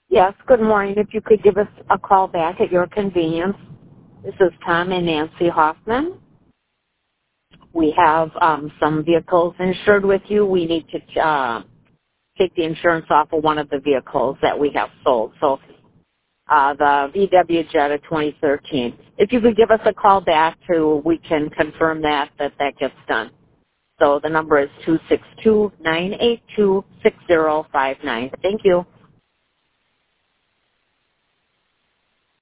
Yes, good morning. If you could give us a call back at your convenience. This is Tom and Nancy Hoffman. We have some vehicles insured with you. We need to take the insurance off of one of the vehicles that we have sold. So the VW Jetta 2013. If you could give us a call back we can confirm that gets done. So the number is 262-982-6059. Thank you.